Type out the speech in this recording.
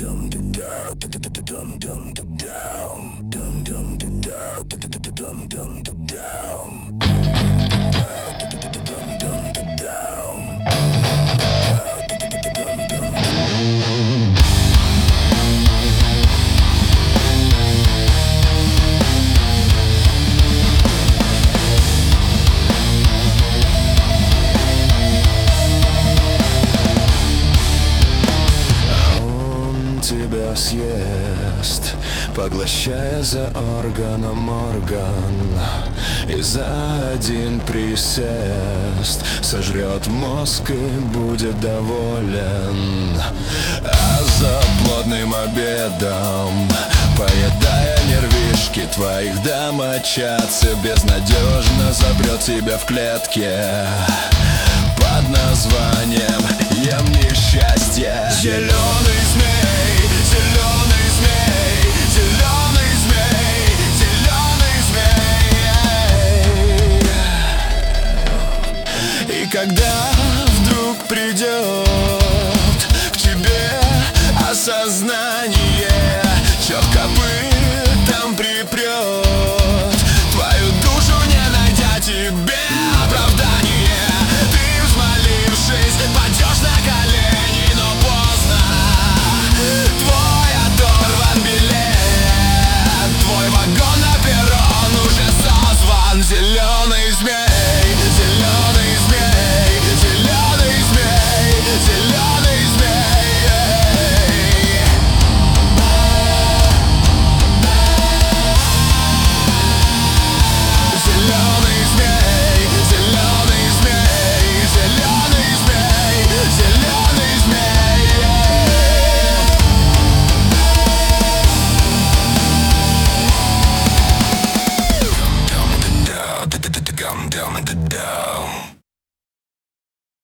Тебя съест, поглощая за органом орган, и за один присест сожрет мозг и будет доволен. А за плотным обедом, поедая нервишки твоих домочадцев, безнадежно запрет тебя в клетке под названием «Ем несчастье». Зеленый змей, зеленый змей, зеленый змей, зеленый змей. И когда вдруг придет к тебе осознание, черт копытом припрет твою душу, не найдя тебе оправдание. Ты, взмолившись, падешь на колени, но поздно. Твой оторван билет, твой вагон на перрон уже созван. Зеленый змей, зеленый змей, зеленый змей, зеленый змей. Зеленый змей, зеленый змей, зеленый змей, зеленый змей. Down, down, down, down, down, down.